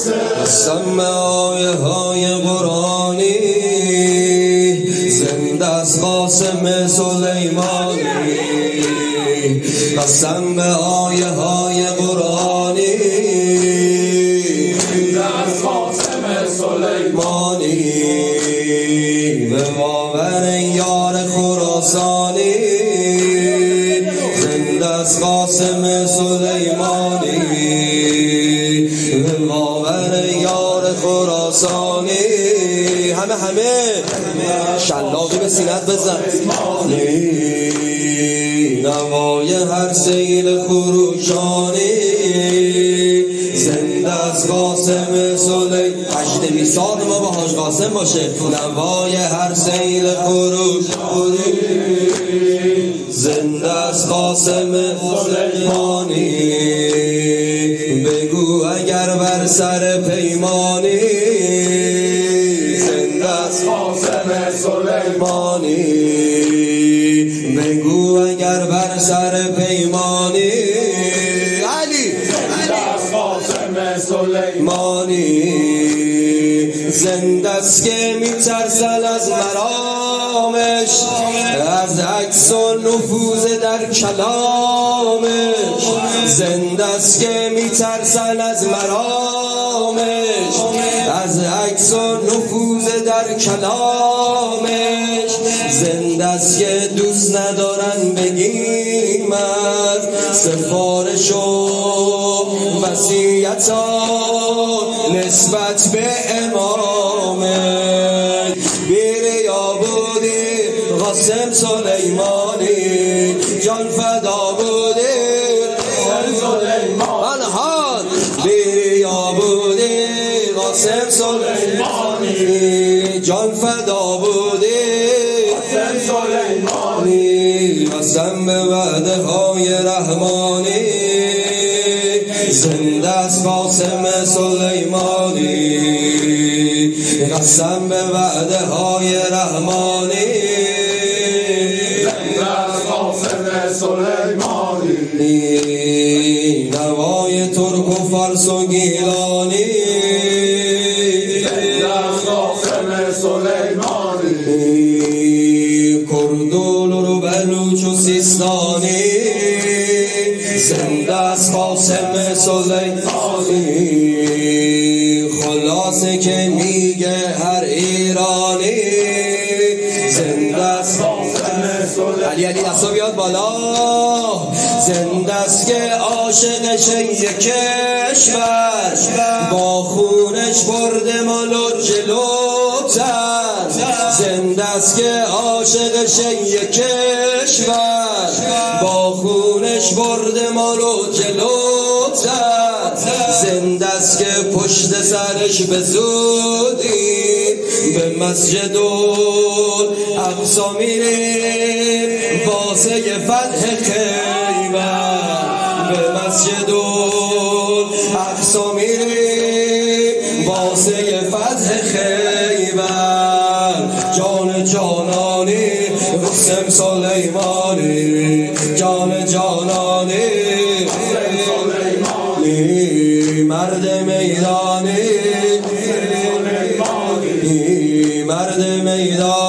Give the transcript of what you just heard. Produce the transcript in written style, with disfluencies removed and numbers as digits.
قسم به آیه های قرآنی، زنده از قاسم سلیمانی. قسم به آیه های قرآنی، زنده از قاسم سلیمانی. به باور یار خراسانی، زنده از قاسم سلیمانی. به باور یار خراسانی. همه شلاقی به سینت بزن. نوای هر سیل خروشانی، زنده از قاسم سلیمانی. تجد میثاق ما با حاج قاسم باشه. نوای هر سیل خروشانی، زنده از قاسم سلیمانی. بگو اگر بر سر پیمانی، زنده از قاسم سلیمانی. بگو اگر بر سر پیمانی، علی زنده از قاسم سلیمانی. زنده است که میترسن از مرامش، از عکس و نفوذ در کلامش. زنده است که میترسن از مرامش، از عکس و نفوذ در کلامش. زنده است که دوست ندارن بگیم از سفارش و وصیت‌ها نسبت به امامه. بیریا بودی قاسم سلیمانی، جان فدا بودی قاسم سلیمانی. بیریا بودی قاسم سلیمانی، جان فدا بودی قاسم سلیمانی. قسم به وعده های رحمانی، زنده از قاسم سلیمانی. قسم به وعده های رحمانی، زنده از قاسم سلیمانی. نوای ترک و فارس و گیلانی، زنده از قاسم سلیمانی. کردول و بلوچ و سیستانی، زنده از قاسم سلیمانی. خلاصه که میگه هر ایرانی، زنده از قاسم سلیمانی. علی دستا بیاد بالا. زنده است که عاشقش یک کشور، با خونش برده مالو جلوتر. زنده است که عاشقش یک کشور، با خونش برده مالو جلوتر. زنده است که پشت سرش به زودی به مسجد الاقصی میریم واسه فتح خیبر. به مسجد الاقصی میریم واسه فتح خیبر. جان جانانی قاسم سلیمانی، جان جانانی مرد میدانی، مرد میدانی.